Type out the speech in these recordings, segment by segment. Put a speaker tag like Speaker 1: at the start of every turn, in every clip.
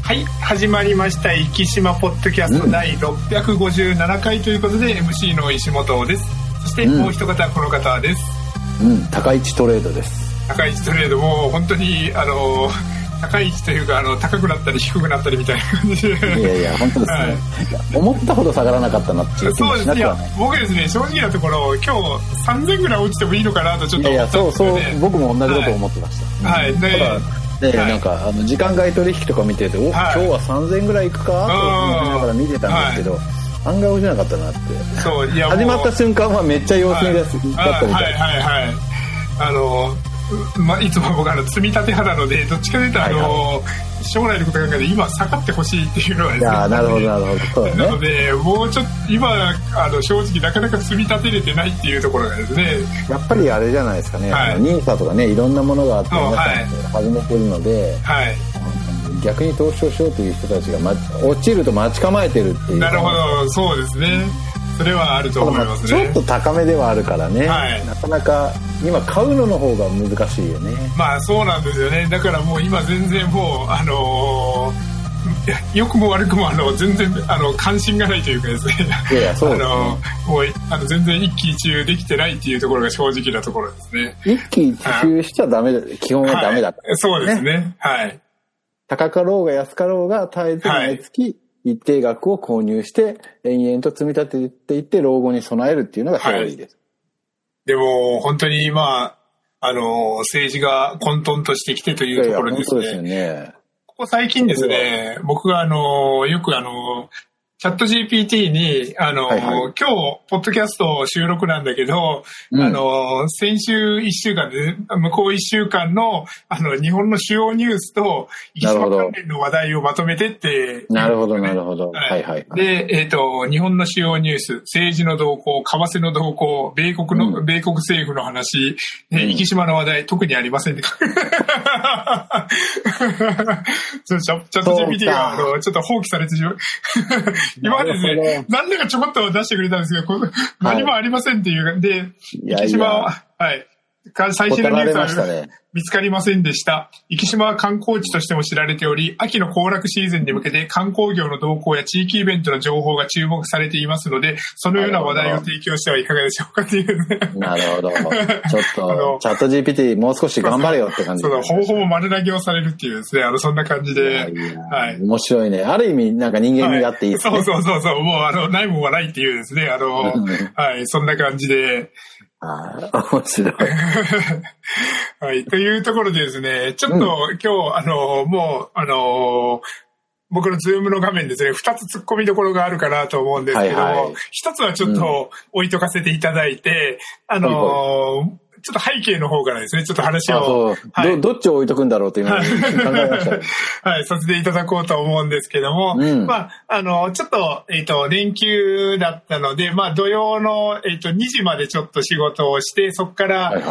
Speaker 1: はい、始まりました生島ポッドキャスト第657回ということで、MC の石本です。そしてもう一方この方です。
Speaker 2: 高市トレードです。
Speaker 1: 高市トレードも本当に高い位置というか高くなったり低くなったりみたいな感じで、
Speaker 2: いや本当ですね、はい、思ったほど下がらなかったなっていう気もしなくはない。
Speaker 1: 僕ですね、正直なところ今日3000ぐらい落ちてもいいのかなとちょっと思ったんですよね。
Speaker 2: そう僕も同じこと思ってました。
Speaker 1: はい、で
Speaker 2: なんか時間外取引とか見てて、今日は3000ぐらいいくかと思いながら見てたんですけど、案外落ちなかったなって。
Speaker 1: そう、いや
Speaker 2: 始まった瞬間はめっちゃ様子見だったみたい
Speaker 1: いつも僕積み立て派なので、どっちかというと将来のこと考えて今下がってほしいっていうのはですね。
Speaker 2: なるほどなるほど。
Speaker 1: なのでもうちょっと今正直なかなか積み立てれてないっていうところがですね。
Speaker 2: やっぱりあれじゃないですかね。NISA とかね、いろんなものがあって皆さん始めてるので、逆に投資をしようという人たちが落ちると待ち構えてるっていう。
Speaker 1: なるほど、そうですね。それはあると思いますね。
Speaker 2: ちょっと高めではあるからね、なかなか今買うのの方が難しいよね。
Speaker 1: まあそうなんですよね。だからもう今全然もう良くも悪くも全然関心がないというかですね。
Speaker 2: いやそうですね。
Speaker 1: もう全然一喜一憂できてないっていうところが正直なところですね。
Speaker 2: 一喜一憂しちゃダメだ。基本はダメだ、
Speaker 1: そうですね。はい。
Speaker 2: 高かろうが安かろうが絶えず毎月一定額を購入して延々と積み立てていって老後に備えるっていうのがセオリーです。
Speaker 1: でも本当に政治が混沌としてきてというところですね。
Speaker 2: そうですよね。
Speaker 1: ここ最近ですね、僕がよくチャット GPT に今日ポッドキャスト収録なんだけど、先週1週間で向こう1週間の日本の主要ニュースと生島関連の話題をまとめてって、
Speaker 2: なるほどなるほど。
Speaker 1: で日本の主要ニュース、政治の動向、為替の動向、米国政府の話、生島の話題特にありませんでチャット GPT がちょっと放棄されてしまう。今までですね、何だかちょこっと出してくれたんですけど、何もありませんっていうで、生島は最新のニュースは見つかりませんでした。生島は観光地としても知られており、秋の行楽シーズンに向けて観光業の動向や地域イベントの情報が注目されていますので、そのような話題を提供してはいかがでしょうかというね。
Speaker 2: なるほど。ちょっとチャット GPT もう少し頑張れよって感じ。
Speaker 1: ほぼほぼ丸投げをされるっていうですね、そんな感じで。
Speaker 2: 面白いね。ある意味なんか人間味があっていいですね。
Speaker 1: そう。もうないもんはないっていうですね、そんな感じで。
Speaker 2: 面白い。
Speaker 1: はい。というところでですね、ちょっと今日、もう、僕のズームの画面ですね、2つ突っ込みどころがあるかなと思うんですけども、1つはちょっと置いとかせていただいて、ちょっと背景の方からですね、ちょっと話を。
Speaker 2: どっちを置いとくんだろうというのを考えました。
Speaker 1: はい、させていただこうと思うんですけども、ちょっと、連休だったので、土曜の、2時までちょっと仕事をして、そこから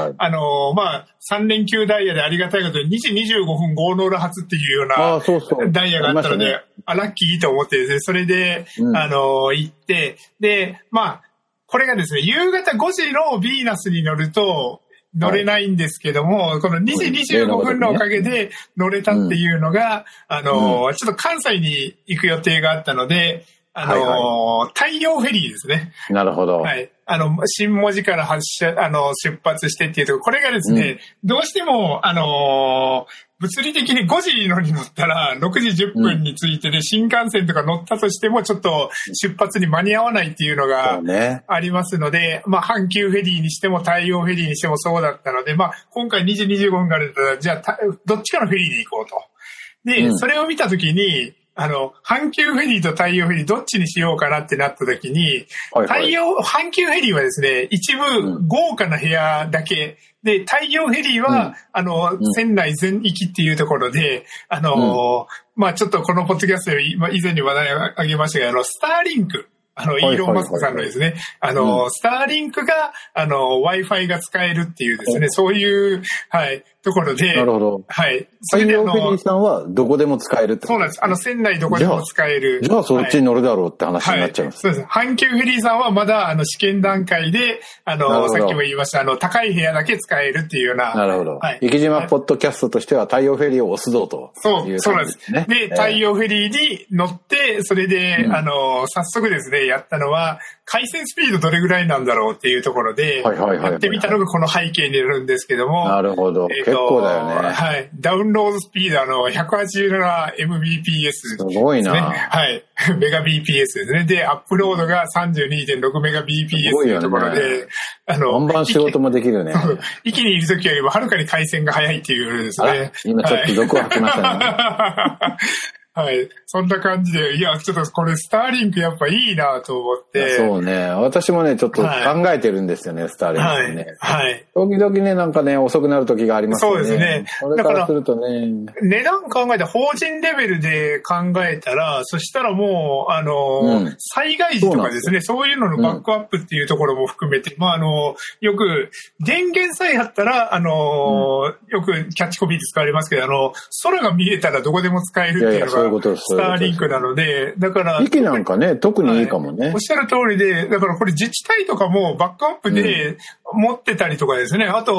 Speaker 1: 、3連休ダイヤでありがたいことに2時25分ゴーノール発っていうようなダイヤがあったので、ラッキーと思ってですね、それで、行って、で、これがですね、夕方5時のヴィーナスに乗ると乗れないんですけども、この2時25分のおかげで乗れたっていうのが、ちょっと関西に行く予定があったので、太陽フェリーですね。
Speaker 2: なるほど。
Speaker 1: はい。新門司から出発してっていうところ、これがですね、どうしても、物理的に5時のに乗ったら6時10分に着いてで、新幹線とか乗ったとしてもちょっと出発に間に合わないっていうのがありますので、阪急フェリーにしても太陽フェリーにしてもそうだったので、今回2時25分からだったら、じゃあ、どっちかのフェリーで行こうと。で、それを見たときに、阪急フェリーと太陽フェリーどっちにしようかなってなった時に、阪急フェリーはですね、一部豪華な部屋だけ、で、太陽フェリーは、船内全域っていうところで、ちょっとこのポッドキャストで以前に話題を挙げましたが、スターリンク。イーロン・マスクさんのですね、スターリンクが、Wi-Fi が使えるっていうですね、そういう、 ところで。
Speaker 2: なるほど。
Speaker 1: はい。
Speaker 2: 太陽フェリーさんはどこでも使えるってことですね。
Speaker 1: そうなんです。船内どこでも使える。
Speaker 2: じゃあそっちに乗るだろうって話になっちゃいます。
Speaker 1: そうです。阪急フェリーさんはまだ、試験段階で、さっきも言いました、高い部屋だけ使えるっていうような。
Speaker 2: なるほど。生島ポッドキャストとしては太陽フェリーを押すぞという
Speaker 1: そうなんです。で、太陽フェリーに乗って、それで、早速ですね、やったのは、回線スピードどれぐらいなんだろうっていうところで、やってみたのがこの背景になるんですけども。
Speaker 2: なるほど。結構だよね。
Speaker 1: はい。ダウンロードスピード187Mbps ですね。
Speaker 2: すごいな。
Speaker 1: はい。メガ BPS ですね。で、アップロードが 32.6 メガ BPS というところで、
Speaker 2: バンバン仕事もできるね。
Speaker 1: 駅にいる時よりもはるかに回線が早いっていうですね。
Speaker 2: 今ちょっと毒を吐きましたね。
Speaker 1: はい。そんな感じで、いや、ちょっとこれスターリンクやっぱいいなと思って。
Speaker 2: そうね。私もね、ちょっと考えてるんですよね、スターリンクね。
Speaker 1: はい。
Speaker 2: 時々ね、なんかね、遅くなる時がありますよね。
Speaker 1: そうですね。
Speaker 2: それからするとね。
Speaker 1: 値段考えて、法人レベルで考えたら、そしたらもう、災害時とかですね、そういうののバックアップっていうところも含めて、よく、電源さえあったら、よくキャッチコピーで使われますけど、空が見えたらどこでも使えるっていうのが、スターリンクなので、だから。
Speaker 2: 駅なんかね、特にいいかもね。
Speaker 1: おっしゃる通りで、だからこれ自治体とかもバックアップで持ってたりとかですね。あと、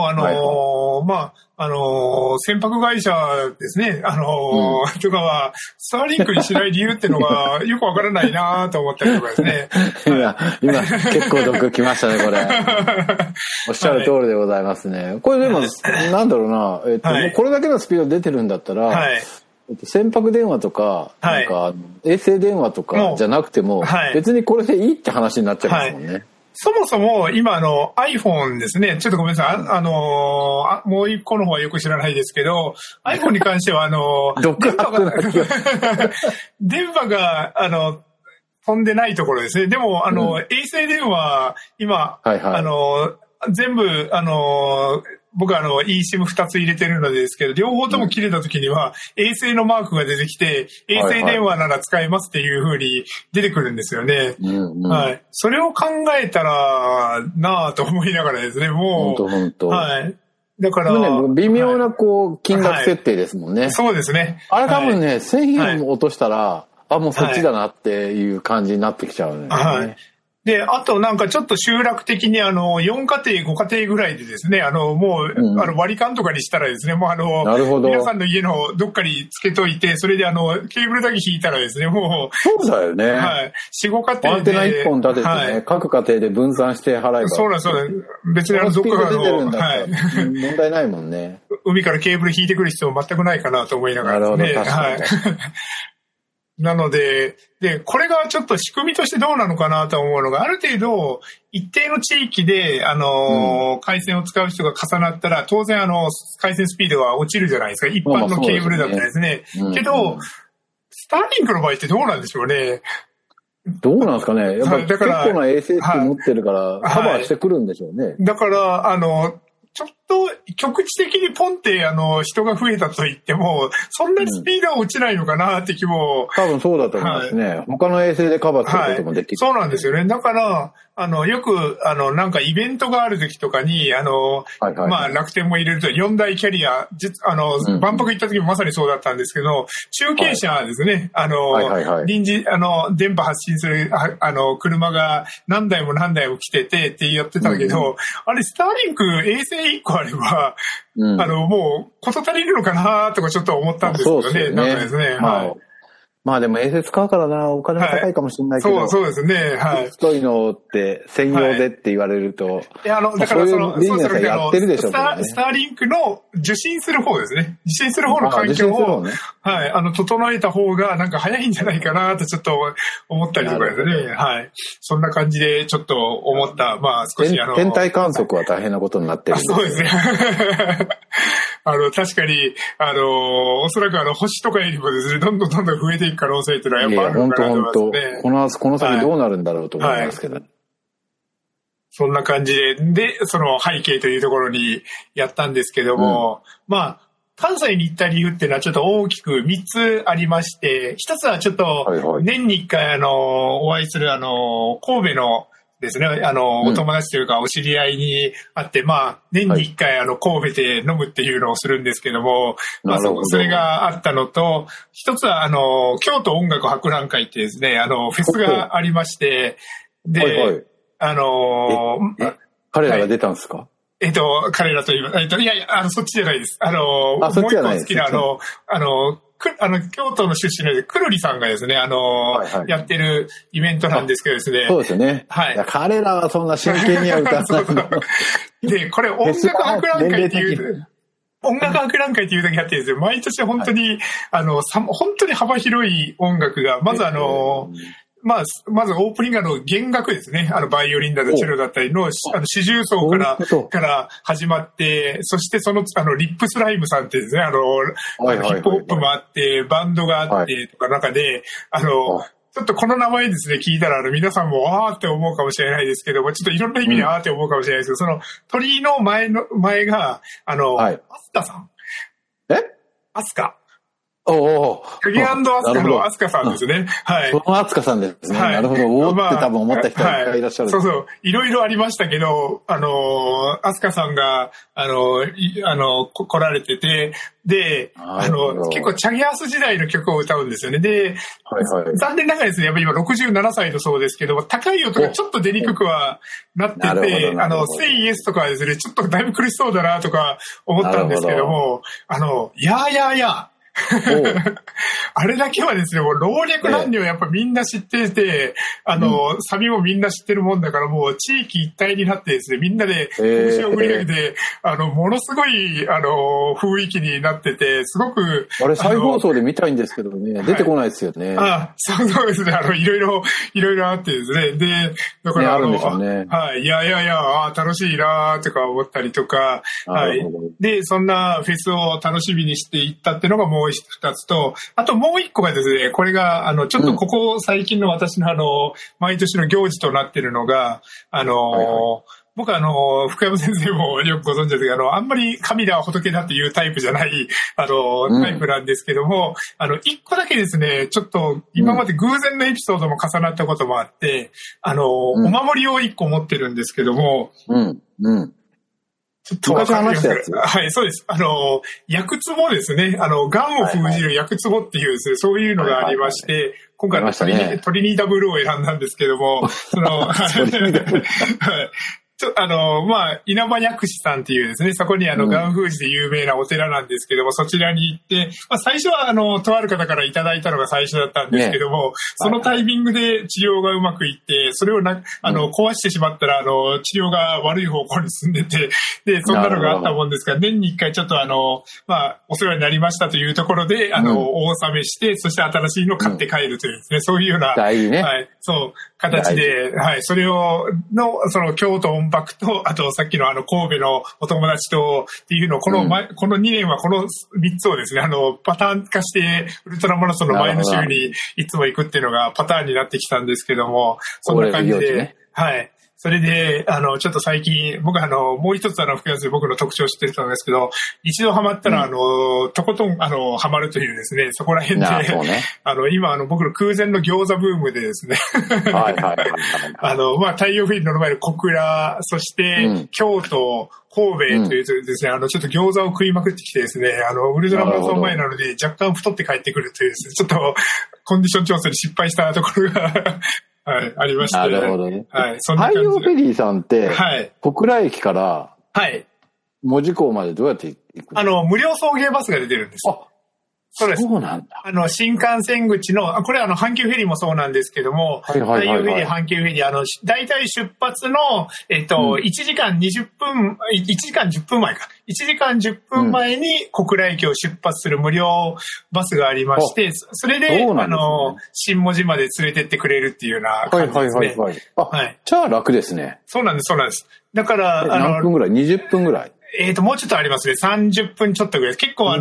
Speaker 1: 船舶会社ですね。とかは、スターリンクにしない理由っていうのがよくわからないなと思ったりとかですね。
Speaker 2: 今、結構毒きましたね、これ。おっしゃる通りでございますね。これでも、なんだろうな、これだけのスピード出てるんだったら、船舶電話とか、なんか、衛星電話とかじゃなくても、別にこれでいいって話になっちゃいますもんね。
Speaker 1: そもそも今iPhone ですね。ちょっとごめんなさい。もう一個の方はよく知らないですけど、iPhone に関しては電波が飛んでないところですね。でも衛星電話今全部僕はeSIM2 つ入れてるのですけど、両方とも切れた時には衛星のマークが出てきて、衛星電話なら使えますっていう風に出てくるんですよね。はい。それを考えたらなぁと思いながらですね、もう。
Speaker 2: 本当。
Speaker 1: はい。だから。
Speaker 2: 微妙な金額設定ですもんね。
Speaker 1: そうですね。
Speaker 2: あれ多分ね、1000円落としたら、もうそっちだなっていう感じになってきちゃうね。はい。
Speaker 1: で、あとなんかちょっと集落的に4家庭、5家庭ぐらいでですね、もう、割り勘とかにしたらですね、もう
Speaker 2: なるほど。
Speaker 1: 皆さんの家のどっかにつけといて、それでケーブルだけ引いたらですね、もう。
Speaker 2: そうだよね。
Speaker 1: はい。4、5家庭で。
Speaker 2: アンテナ1本立ててね、各家庭で分散して払えば。
Speaker 1: そうなんです。別にどっか
Speaker 2: 問題ないもんね。
Speaker 1: 海からケーブル引いてくる必要全くないかなと思いながらですね。
Speaker 2: なるほど、確かに。
Speaker 1: なので、これがちょっと仕組みとしてどうなのかなと思うのが、ある程度、一定の地域で、回線を使う人が重なったら、当然回線スピードは落ちるじゃないですか。一般のケーブルだったらですね。けど、スターリンクの場合ってどうなんでしょうね。
Speaker 2: どうなんですかね。やっぱ結構な衛星って持ってるから、カバーしてくるんでしょうね。
Speaker 1: だから、ちょっと局地的にポンって人が増えたと言っても、そんなにスピードは落ちないのかなって気も。
Speaker 2: 多分そうだと思いますね。他の衛星でカバーすることもできる。
Speaker 1: そうなんですよね。だから、よく、なんかイベントがある時とかに、楽天も入れると4大キャリア、万博行った時もまさにそうだったんですけど、中継車ですね、臨時、電波発信する、車が何台も何台も来ててってやってたけど、あれ、スターリンク衛星1個あれば、もう、こと足りるのかなとかちょっと思ったんですけどね、なんかですね、
Speaker 2: まあでも衛星使うからな、お金は高いかもしれないけど。
Speaker 1: そうですね。はい。
Speaker 2: 太いのって専用でって言われると。
Speaker 1: いや、だから
Speaker 2: ビジネスはやってるでしょうけどね。
Speaker 1: スターリンクの受信する方ですね。受信する方の環境を、はい、整えた方がなんか早いんじゃないかなとちょっと思ったりとかですね。はい。そんな感じでちょっと思った、少し
Speaker 2: 天体観測は大変なことになってるんです。
Speaker 1: そうですね。確かに、おそらく星とかよりもですね、どんどん増えていく可能性っていうのはやっぱあるのかなと思いますね。
Speaker 2: この先どうなるんだろうと思いますけど。
Speaker 1: そんな感じで、その背景というところにやったんですけども、関西に行った理由っていうのはちょっと大きく3つありまして、1つはちょっと年に1回お会いする神戸のですね、お友達というかお知り合いに会って、年に1回神戸で飲むっていうのをするんですけども、それがあったのと、一つは京都音楽博覧会ってですね、フェスがありまして、で、
Speaker 2: 彼らが出たんですか？
Speaker 1: 彼らと言います。いやいや、そっちじゃないです。
Speaker 2: もう一個好きな
Speaker 1: 京都の出身のくるりさんがですね、やってるイベントなんですけどですね。
Speaker 2: そうですよね。はい。彼らはそんな真剣には歌わない
Speaker 1: で、これ音楽博覧会っていう、音楽博覧会っていうだけあってですね、毎年本当に、本当に幅広い音楽が、まずまずオープニング弦楽ですね。バイオリンだとチェロだったりの、四重奏から始まって、そしてリップスライムさんってですね、ヒップホップもあって、バンドがあってとか中で、ちょっとこの名前ですね、聞いたら皆さんもあーって思うかもしれないですけども、ちょっといろんな意味であーって思うかもしれないですけど、その鳥居の前が、アスカさん。アスカ。影&アスカのアスカさんですね。はい。
Speaker 2: そのアスカさんですね。なるほど。おーって多分思った人がいらっしゃる。
Speaker 1: そうそう。いろいろありましたけど、アスカさんが、来られてて、で、結構チャゲアス時代の曲を歌うんですよね。で、残念ながらですね、やっぱり今67歳だそうですけども、高い音がちょっと出にくくはなってて、Say Yes とかはですね、ちょっとだいぶ苦しそうだなとか思ったんですけども、やーやーやー。あれだけはですね、もう老若男女やっぱみんな知ってて、サビもみんな知ってるもんだからもう地域一体になってですね、みんなで拳を振り上げて、ものすごい、雰囲気になってて、すごく。
Speaker 2: あれ再放送で見たいんですけどね、出てこないですよね。
Speaker 1: そうですね、いろいろあってですね。で、だからはい、いや、楽しいなーとか思ったりとか、はい。で、そんなフェスを楽しみにしていったっていうのがもう二つと、あともう一個がですね、これが、ちょっとここ最近の私の毎年の行事となっているのが、僕福山先生もよくご存知ですけど、あんまり神だ仏だっていうタイプじゃない、タイプなんですけども、一個だけですね、ちょっと今まで偶然のエピソードも重なったこともあって、お守りを一個持ってるんですけども、ちょっと
Speaker 2: 話したやつ。
Speaker 1: はい、そうです。薬壺ですね。癌を封じる薬壺っていうですね、そういうのがありまして、今回トリニダブルを選んだんですけども、稲葉薬師さんっていうですね、そこに癌封じで有名なお寺なんですけども、そちらに行って、最初はとある方からいただいたのが最初だったんですけども、そのタイミングで治療がうまくいって、それを壊してしまったら、治療が悪い方向に進んでて、で、そんなのがあったもんですから、年に一回ちょっとお世話になりましたというところで、お納めして、そして新しいのを買って帰るというですね、そういうような、はい、そう、形で、はい、それを、京都音楽と、あとさっきの神戸のお友達とっていうのを、この2年はこの3つをですね、パターン化して、ウルトラマラソンの前の週にいつも行くっていうのがパターンになってきたんですけども、そんな感じで、はい。それで、ちょっと最近、僕もう一つ福山先生僕の特徴を知ってると思うんですけど、一度ハマったら、とことん、ハマるというですね、そこら辺で、今、僕の空前の餃子ブームでですね、太陽フィルの前の小倉、そして、京都、神戸というとですね、ちょっと餃子を食いまくってきてですね、ウルトラマラソン前なので若干太って帰ってくるというですね、ちょっとコンディション調整で失敗したところが、はい、ありまして。
Speaker 2: なるほどね。
Speaker 1: はい、そんな感じで。
Speaker 2: 太陽フェリーさんって、はい、小倉駅から、
Speaker 1: はい。
Speaker 2: 門司港までどうやって行くの？
Speaker 1: 無料送迎バスが出てるんです。そうです。
Speaker 2: そうなんだ。
Speaker 1: 新幹線口の、これ阪急フェリーもそうなんですけども、太陽フェリー、阪急フェリー、だいたい出発の、1時間20分、1時間10分前か。1時間10分前に小倉駅を出発する無料バスがありまして、それで、新門司まで連れてってくれるっていうような感じですね。
Speaker 2: はい。じゃあ楽ですね。
Speaker 1: そうなんです、そうなんです。だから、
Speaker 2: 何分ぐらい ?20 分ぐらい
Speaker 1: もうちょっとありますね。30分ちょっとぐらい。結構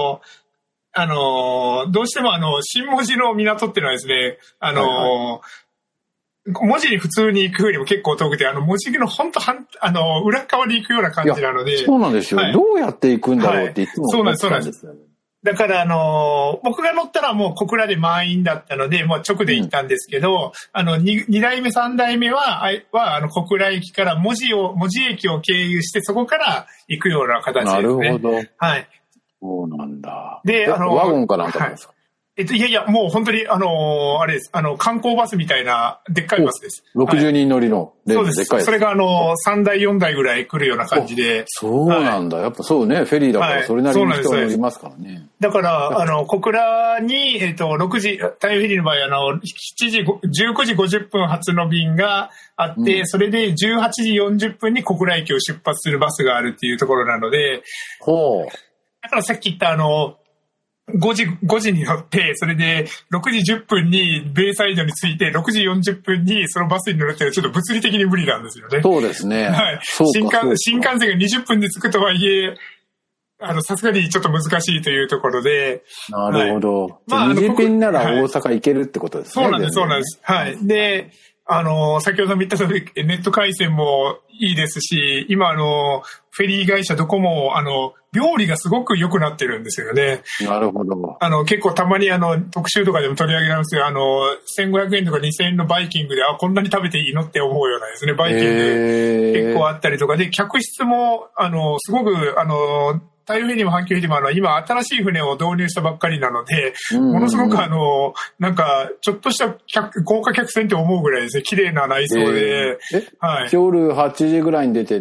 Speaker 1: どうしても新門司の港っていうのはですね、文字に普通に行くよりも結構遠くて、文字の本当裏側に行くような感じなので。
Speaker 2: そうなんですよ。どうやって行くんだろうっていつも思ってたんですよね。
Speaker 1: だから僕が乗ったらもう小倉で満員だったので、もう直で行ったんですけど、2代目、3代目は小倉駅から門司駅を経由して、そこから行くような形ですね。
Speaker 2: なるほど。
Speaker 1: はい。
Speaker 2: そうなんだ。
Speaker 1: で、
Speaker 2: ワゴンかなんかなんですか？
Speaker 1: いやいや、もう本当に、あれです。観光バスみたいな、でっかいバスです。
Speaker 2: 60人乗りの、
Speaker 1: そうです。それが3台、4台ぐらい来るような感じで。
Speaker 2: そうなんだ。やっぱそうね、フェリーだからそれなりに人が乗りますからね。
Speaker 1: だから、小倉に、6時、タイフェリーの場合、19時50分発の便があって、それで18時40分に小倉駅を出発するバスがあるっていうところなので、だからさっき言った5時に乗って、それで6時10分にベイサイドに着いて、6時40分にそのバスに乗るってちょっと物理的に無理なんですよね。
Speaker 2: そうですね。
Speaker 1: はい。新幹線が20分で着くとはいえ、さすがにちょっと難しいというところで。
Speaker 2: なるほど。まあ、20便なら大阪行けるってことですね。
Speaker 1: そうなんです、そうなんです。はい。で、先ほども言った通り、ネット回線もいいですし、今フェリー会社どこも、料理がすごく良くなってるんですよね。
Speaker 2: なるほど。
Speaker 1: 結構たまに特集とかでも取り上げられますけど、1500円とか2000円のバイキングで、こんなに食べていいのって思うようなですね、バイキング結構あったりとかで、客室も、すごく、タイフェリーも阪急フェリーも今新しい船を導入したばっかりなので、ものすごくなんか、ちょっとした豪華客船って思うぐらいですね、綺麗な内装で。
Speaker 2: はい。夜8時ぐらいに出てって、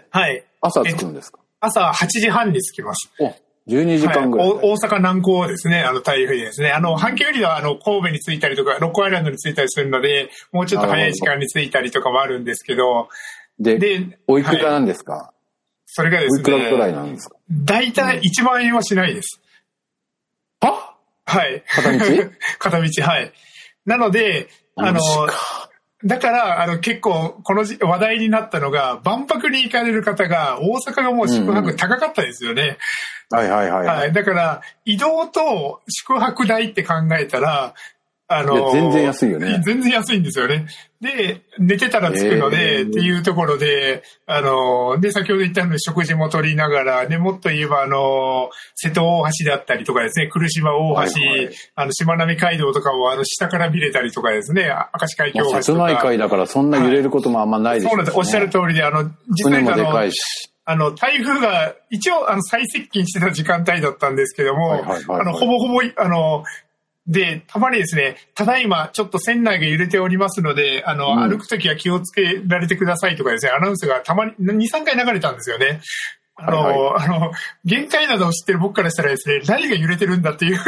Speaker 2: はい。朝着くんですか？
Speaker 1: 朝8時半に着きます。
Speaker 2: 12時間ぐらい。
Speaker 1: 大阪南港ですね、タイフェリーですね。阪急フェリーは神戸に着いたりとか、ロックアイランドに着いたりするので、もうちょっと早い時間に着いたりとかもあるんですけど。
Speaker 2: で、おいくらなんですか？
Speaker 1: それがですね。
Speaker 2: おいくらくらいなんですか？
Speaker 1: だいたい1万円はしないです。
Speaker 2: は？
Speaker 1: はい。
Speaker 2: 片道
Speaker 1: 片道、はい。なので、だから、結構、この話題になったのが、万博に行かれる方が、大阪がもう宿泊高かったですよね。
Speaker 2: はいはいはい。はい。
Speaker 1: だから、移動と宿泊代って考えたら、
Speaker 2: 全然安いよね。
Speaker 1: 全然安いんですよね。で、寝てたら着くので、っていうところで、で、先ほど言ったように食事も取りながら、で、もっと言えば、瀬戸大橋だったりとかですね、来島大橋、はいはい、しまなみ海道とかを下から見れたりとかですね、明石海峡大橋とか。
Speaker 2: 瀬戸内海だからそんな揺れることもあんまないですね。
Speaker 1: そうなんです。おっしゃる通りで、実際
Speaker 2: 船もでかいし。
Speaker 1: 台風が、一応、最接近してた時間帯だったんですけども、ほぼほぼ、で、たまにですね、ただいまちょっと船内が揺れておりますので、歩くときは気をつけられてくださいとかですね、アナウンスがたまに2、3回流れたんですよね。限界などを知ってる僕からしたらですね、何が揺れてるんだっていう。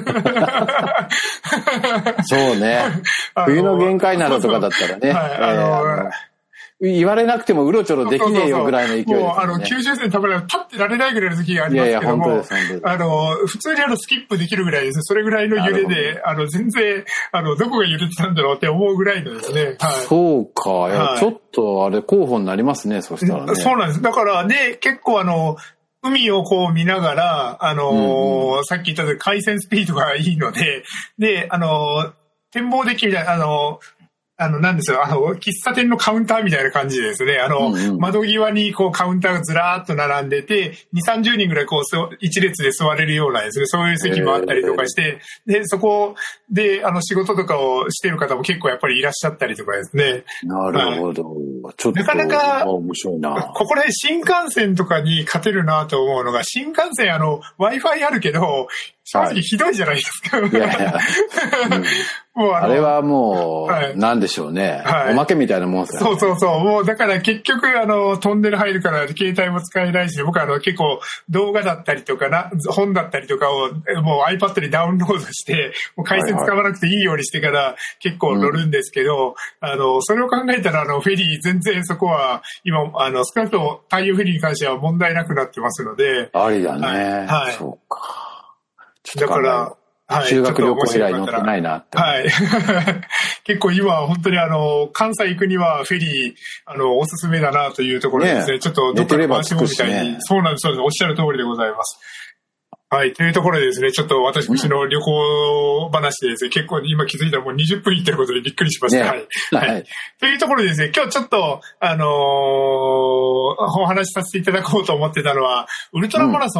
Speaker 2: そうね。冬の限界などとかだったらね。言われなくてもうろちょろできねえよぐらいの勢いです、ね。
Speaker 1: もう、90線たまには立ってられないぐらいの時がありますけども。いやいや、本当です、本当です。普通にスキップできるぐらいですね。それぐらいの揺れで、全然、どこが揺れてたんだろうって思うぐらいのですね。はい。そうか。
Speaker 2: はい、ちょっと、候補になりますね、そしたらね。
Speaker 1: そうなんです。だから、ね、結構海をこう見ながら、さっき言ったように回線スピードがいいので、で、展望デッキみたいな、なんですよ、喫茶店のカウンターみたいな感じでですね、窓際にこうカウンターがずらーっと並んでて、2、30人ぐらいこう、一列で座れるようなですね、そういう席もあったりとかして、で、そこで、仕事とかをしてる方も結構やっぱりいらっしゃったりとかですね。
Speaker 2: なるほど。はい、ちょっと、
Speaker 1: なかなか、
Speaker 2: 面白いな。
Speaker 1: ここで新幹線とかに勝てるなと思うのが、新幹線Wi-Fi あるけど、正直ひどいじゃないですか。はい、いやいや
Speaker 2: もうあれはもう、なんでしょうね、はい。おまけみたいなもんですよね。
Speaker 1: そう。もうだから結局トンネル入るから携帯も使えないし、僕は結構動画だったりとか本だったりとかをもう iPad にダウンロードして、もう回線使わなくていいようにしてから結構乗るんですけど、それを考えたらフェリー全然そこは今、少なくとも太陽フェリーに関しては問題なくなってますので。
Speaker 2: ありだね。
Speaker 1: はい。
Speaker 2: そうか。
Speaker 1: だから、
Speaker 2: はい、修学旅行以来乗ってないなって。
Speaker 1: はい。結構今本当に関西行くにはフェリー、おすすめだなというところですね。ちょっとどっかで回しもみたいに。そうなんです、そうです。おっしゃる通りでございます。はい。というところでですね、ちょっと私の旅行話でですね、結構今気づいたらもう20分いってることでびっくりしました。はい。はい。というところでですね、今日ちょっと、お話しさせていただこうと思ってたのは、ウルトラマラソン。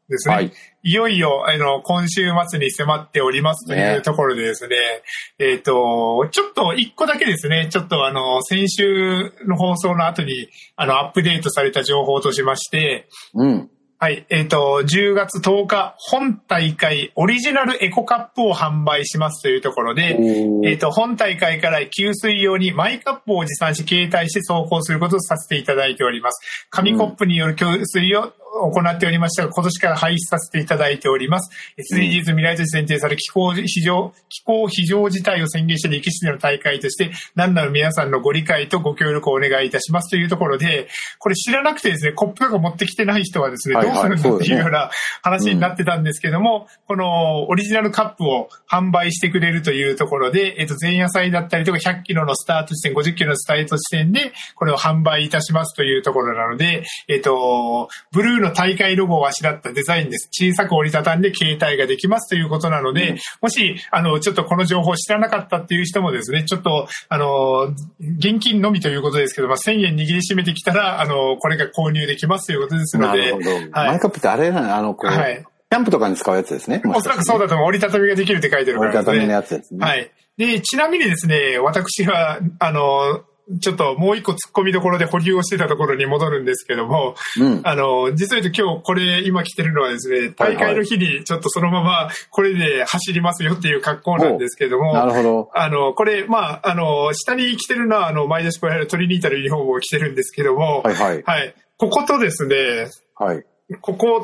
Speaker 1: ですね。
Speaker 2: はい。
Speaker 1: いよいよ、今週末に迫っておりますというところでですね、ちょっと一個だけですね、ちょっと先週の放送の後に、アップデートされた情報としまして、
Speaker 2: うん。
Speaker 1: はい。10月10日、本大会オリジナルエコカップを販売しますというところで、本大会から給水用にマイカップを持参し、携帯して走行することをさせていただいております。紙コップによる給水を行っておりましたが、今年から廃止させていただいております。SDGs 未来都市選定され、気候非常事態を宣言した歴史での大会として、何なら皆さんのご理解とご協力をお願いいたしますというところで、これ知らなくてですね、コップとか持ってきてない人はですね、どうするんだっていうような話になってたんですけども、このオリジナルカップを販売してくれるというところで、前夜祭だったりとか100キロのスタート地点、50キロのスタート地点で、これを販売いたしますというところなので、ブルーの大会ロゴをあしらったデザインです。小さく折りたたんで携帯ができますということなので、もし、ちょっとこの情報を知らなかったっていう人もですね、ちょっと、現金のみということですけど、1000円握りしめてきたら、これが購入できますということですので。
Speaker 2: なるほど。はい、マイカップってあれなのはい。キャンプとかに使うやつですね。
Speaker 1: おそらくそうだと思う。折りたたみができるって書いてるからですね。
Speaker 2: 折りたたみのやつですね。
Speaker 1: はい。で、ちなみにですね、私は、ちょっともう一個突っ込みどころで保留をしてたところに戻るんですけども、実は言うと今日これ今着てるのはですね、大会の日にちょっとそのままこれで走りますよっていう格好なんですけども、
Speaker 2: なるほど。
Speaker 1: これ、下に着てるのは毎年これトリニータのユニフォームを着てるんですけども、
Speaker 2: はいはい。
Speaker 1: はい。こことですね、
Speaker 2: はい。
Speaker 1: ここと、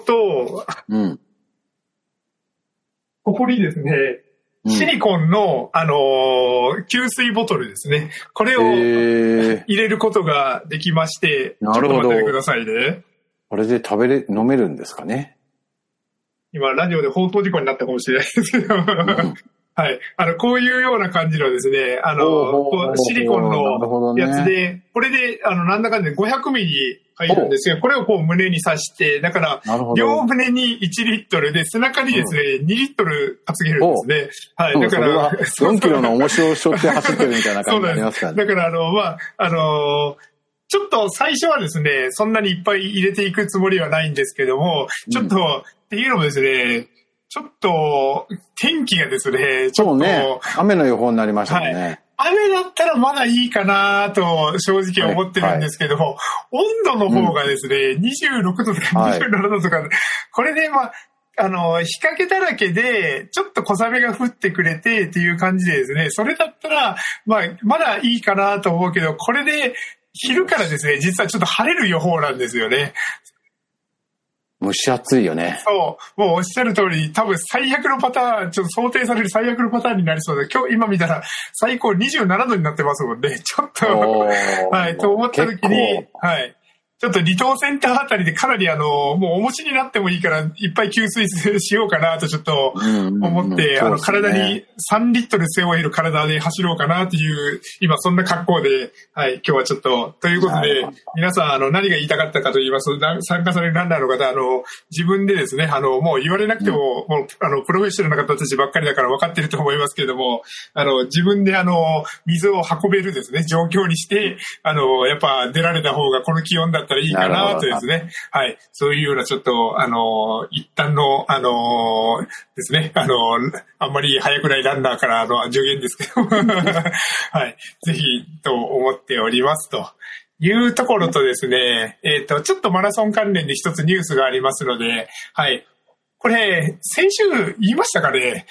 Speaker 1: ここにですね、シリコンの、給水ボトルですね。これを入れることができまして、
Speaker 2: なるほど。
Speaker 1: ちょっと待っててくださいね。
Speaker 2: これで飲めるんですかね。
Speaker 1: 今、ラジオで放送事故になったかもしれないですけど。はい。こういうような感じのですね、シリコンのやつで、これで、なんだかんだ500ミリ入るんですが、これをこう胸に刺して、だから、両胸に1リットルで、背中にですね、2リットル担げるんですね。はい。だから、
Speaker 2: 4キロの重しを背負って走ってるみたいな感じになりますからね。
Speaker 1: だから、ちょっと最初はですね、そんなにいっぱい入れていくつもりはないんですけども、ちょっと、っていうのもですね、ちょっと、天気がですね、ちょっと。そうね。
Speaker 2: 雨の予報になりましたね。
Speaker 1: はい。雨だったらまだいいかなと正直思ってるんですけども、温度の方がですね、26度とか27度とか、これで日陰だらけで、ちょっと小雨が降ってくれてっていう感じでですね、それだったら、まだいいかなと思うけど、これで昼からですね、実はちょっと晴れる予報なんですよね。
Speaker 2: 蒸し暑いよね。
Speaker 1: そう。もうおっしゃる通り、多分最悪のパターン、ちょっと想定される最悪のパターンになりそうで、今見たら最高27度になってますもんね。ちょっと、はい、と思った時に、はい。ちょっと離島センターあたりでかなりもうお持ちになってもいいからいっぱい給水しようかなとちょっと思って、体に3リットル背負える体で走ろうかなっていう、今そんな格好で、はい、今日はちょっと、ということで、皆さん何が言いたかったかと言いますと、参加されるランナーの方、自分でですね、もう言われなくても、もうプロフェッショナルな方たちばっかりだから分かってると思いますけれども、自分で水を運べるですね、状況にして、やっぱ出られた方がこの気温だったらいいかなとですね。はい。そういうようなちょっと、一旦の、ですね、あんまり速くないランナーから助言ですけど、はい。ぜひ、と思っておりますというところとですね、ちょっとマラソン関連で一つニュースがありますので、はい。これ、先週言いましたかね、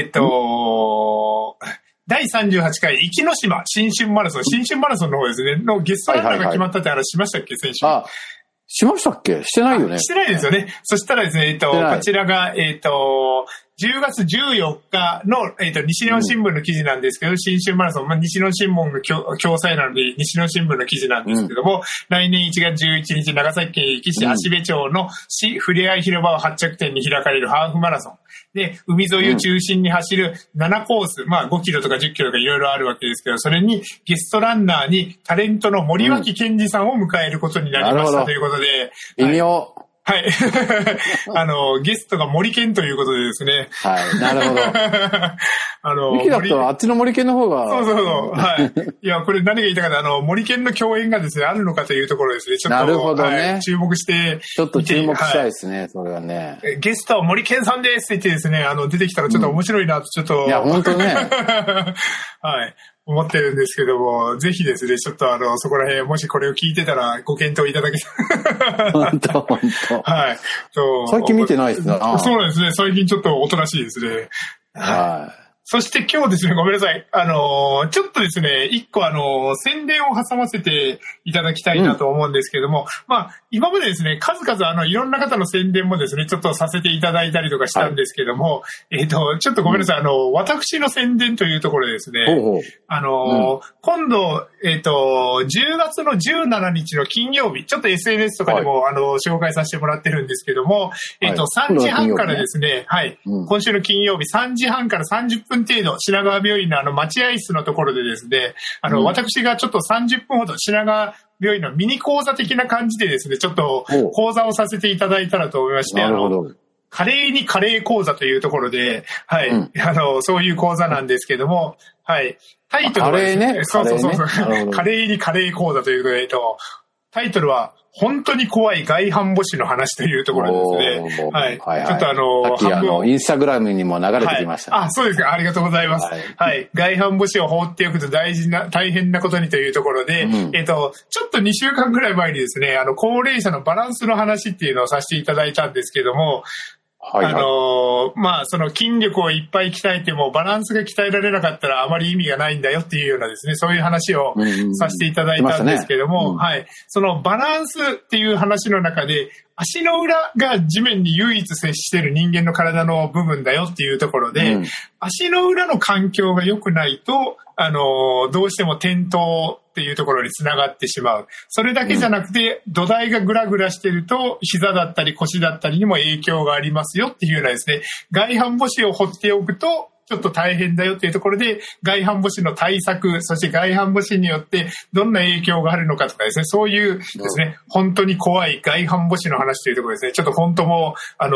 Speaker 1: 第38回、壱岐島新春マラソンの方ですね、のゲストランナーが決まったって話しましたっけ、先週。
Speaker 2: あ、しましたっけ？してないよね。
Speaker 1: してないですよね。そしたらですね、こちらが、10月14日の、西日本新聞の記事なんですけど、新春マラソン、西日本新聞の共催なので、西日本新聞の記事なんですけども、来年1月11日、長崎県壱岐市芦部町の市ふれあい広場を発着点に開かれるハーフマラソン。で、海沿いを中心に走る7コース、5キロとか10キロとかいろいろあるわけですけど、それにゲストランナーにタレントの森脇健児さんを迎えることになりましたということで。
Speaker 2: 微妙。
Speaker 1: はい。ゲストが森健ということでですね。
Speaker 2: はい。なるほど。 ウィキだったらあっちの森犬の方が。
Speaker 1: そうそうそう。はい。いや、これ何が言いたかった、森犬の共演がですね、あるのかというところですね。ちょっと。
Speaker 2: なるほどね。
Speaker 1: はい、注目して。
Speaker 2: ちょっと注目したいですね、はい、それはね。
Speaker 1: ゲストは森犬さんですって言ってですね、出てきたらちょっと面白いなと、ちょっと。
Speaker 2: いや、本当ね。
Speaker 1: はい。思ってるんですけども、ぜひですね、ちょっとそこら辺、もしこれを聞いてたらご検討いただけたら。
Speaker 2: 本当。
Speaker 1: はい。
Speaker 2: 最近見てないですね。
Speaker 1: そうなんですね。最近ちょっとおとなしいですね。
Speaker 2: はい。
Speaker 1: そして今日ですね、ごめんなさい。ちょっとですね、一個宣伝を挟ませていただきたいなと思うんですけども、まあ、今までですね、数々いろんな方の宣伝もですね、ちょっとさせていただいたりとかしたんですけども、はい、ちょっとごめんなさい。私の宣伝というところでですね、今度、10月の17日の金曜日、ちょっと SNS とかでも、はい、紹介させてもらってるんですけども、3時半からですね、はい、今週の金曜日3時半から30分程度、品川病院の待合室のところでですね、私がちょっと30分ほど品川病院のミニ講座的な感じでですね、ちょっと講座をさせていただいたらと思いまして、カレーにカレー講座というところで、はい、そういう講座なんですけども、はい、タイトルはですね、そう。カレーにカレー講座ということで、タイトルは、本当に怖い外反母趾の話というところですね。はい。ちょっと
Speaker 2: さっきインスタグラムにも流れてきました、
Speaker 1: はい。あ、そうですか。ありがとうございます。はい。外反母趾を放っておくと大変なことにというところで、ちょっと2週間ぐらい前にですね、高齢者のバランスの話っていうのをさせていただいたんですけども、はいはい、まあ、その筋力をいっぱい鍛えてもバランスが鍛えられなかったらあまり意味がないんだよっていうようなですね、そういう話をさせていただいたんですけども、はい。そのバランスっていう話の中で、足の裏が地面に唯一接している人間の体の部分だよっていうところで、足の裏の環境が良くないと、どうしても転倒っていうところにつながってしまう。それだけじゃなくて、土台がグラグラしてると、膝だったり腰だったりにも影響がありますよっていうようなですね、外反母趾を放っておくと、ちょっと大変だよっていうところで、外反母趾の対策、そして外反母趾によってどんな影響があるのかとかですね、そういうですね、本当に怖い外反母趾の話というところですね、ちょっと本当も、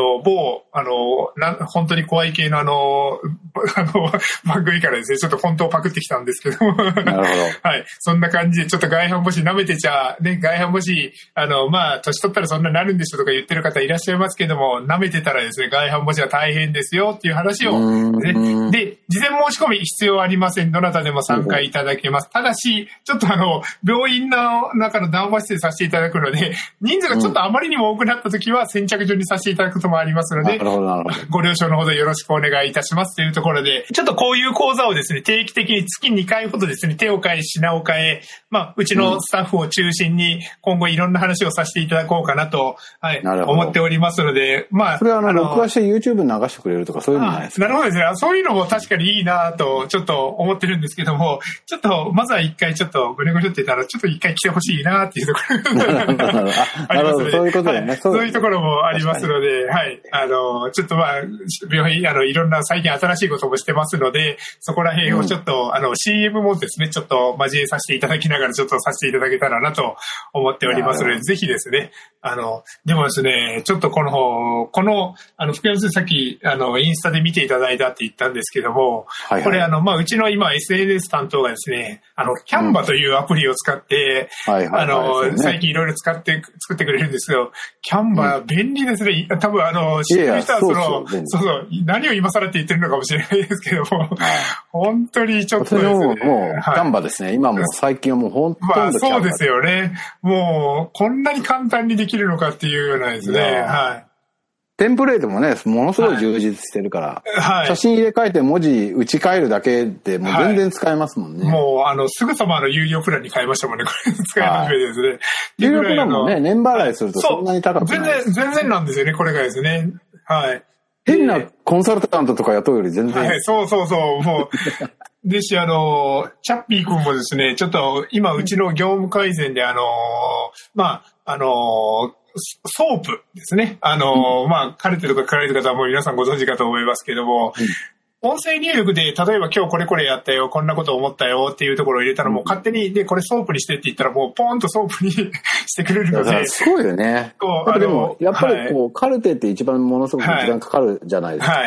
Speaker 1: 本当に怖い系の番組からですね、ちょっと本当をパクってきたんですけども。なるほど。はい。そんな感じで、ちょっと外反母趾舐めてちゃ、ね、外反母趾、まあ、年取ったらそんななるんでしょとか言ってる方いらっしゃいますけども、舐めてたらですね、外反母趾は大変ですよっていう話を、ね、で、事前申し込み必要ありません。どなたでも参加いただけます。ただし、ちょっと病院の中の談話室でさせていただくので、人数がちょっとあまりにも多くなったときは先着順にさせていただくこともありますので、ご了承のほどよろしくお願いいたしますというところで、ちょっとこういう講座をですね、定期的に月2回ほどですね、手を変え、品を変え、まあ、うちのスタッフを中心に今後いろんな話をさせていただこうかなと、はい、思っておりますので、まあ。
Speaker 2: それは録画して YouTube に流してくれるとかそういうのじゃないですか。
Speaker 1: なるほどですね。そういうのも確かにいいなと、ちょっと思ってるんですけども、ちょっと、まずは一回ちょっと、ごねごねって言ったら、ちょっと一回来てほしいなっていうところがありますので。そういうことだね、はい。そういうところもありますので、はい。ちょっとまあ、病院、いろんな最近新しいこともしてますので、そこら辺をちょっと、CM もですね、ちょっと交えさせていただきながら、ちょっとさせていただけたらなと思っておりますので、ぜひですね、でもですね、ちょっと福山先生さっき、インスタで見ていただいたって言ったんですけども、はいはい、これまあ、うちの今 SNS 担当がですね、キャンバというアプリを使って、最近いろいろ作ってくれるんですけど、キャンバ便利ですね。多分知ってる人はそう何を今更って言ってるのかもしれないですけども、本当にちょっとですね。
Speaker 2: もう、キャンバですね。今も最近はもう本当に。
Speaker 1: まあ、そうですよね。もう、こんなに簡単にできるのかっていうようなですね。はい。
Speaker 2: テンプレートもね、ものすごい充実してるから、はい、写真入れ替えて文字打ち替えるだけでもう全然使えますもんね。はい、
Speaker 1: もう、すぐさま有料プランに変えましたもんね。これ使い始めてですね。
Speaker 2: 有料プランもね、年払いするとそんなに高くない。
Speaker 1: 全然なんですよね、これがですね。はい。
Speaker 2: 変なコンサルタントとか雇うより全然。
Speaker 1: はい、そう。もう、ですし、チャッピー君もですね、ちょっと今うちの業務改善でまあ、ソープですね。まあ、カルテとか書かれる方はもう皆さんご存知かと思いますけども、音声入力で、例えば今日これこれやったよ、こんなこと思ったよっていうところを入れたらもう勝手に、で、これソープにしてって言ったらもうポーンとソープにしてくれるので。
Speaker 2: すごいよね。でも、やっぱりカルテって一番ものすごく時間かかるじゃないですか。はい。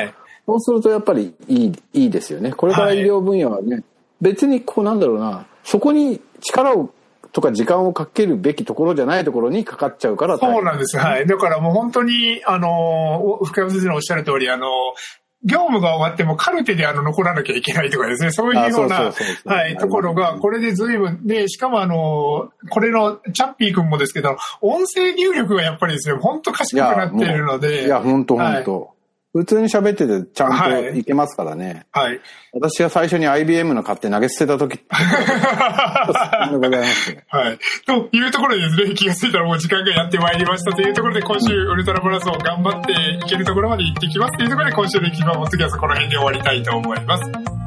Speaker 2: そうするとやっぱりいいですよね。これから医療分野はね、別にこうなんだろうな、そこに力をとか時間をかけるべきところじゃないところにかかっちゃうから
Speaker 1: そうなんです。はい。だからもう本当に、福山先生のおっしゃる通り、業務が終わってもカルテで残らなきゃいけないとかですね、そういうような、はい、ところが、これで随分、で、しかもこれのチャッピー君もですけど、音声入力がやっぱりですね、本当賢くなっているので。
Speaker 2: いや、本当。普通に喋っててちゃんといけますからね。
Speaker 1: はい。
Speaker 2: 私が最初に IBM の買って投げ捨てた時でございますね。
Speaker 1: はい。というところでですね、気がついたらもう時間がやってまいりましたというところで、今週ウルトラマラソン頑張っていけるところまで行ってきますというところで、今週のキーパーポッドキャストこの辺で終わりたいと思います。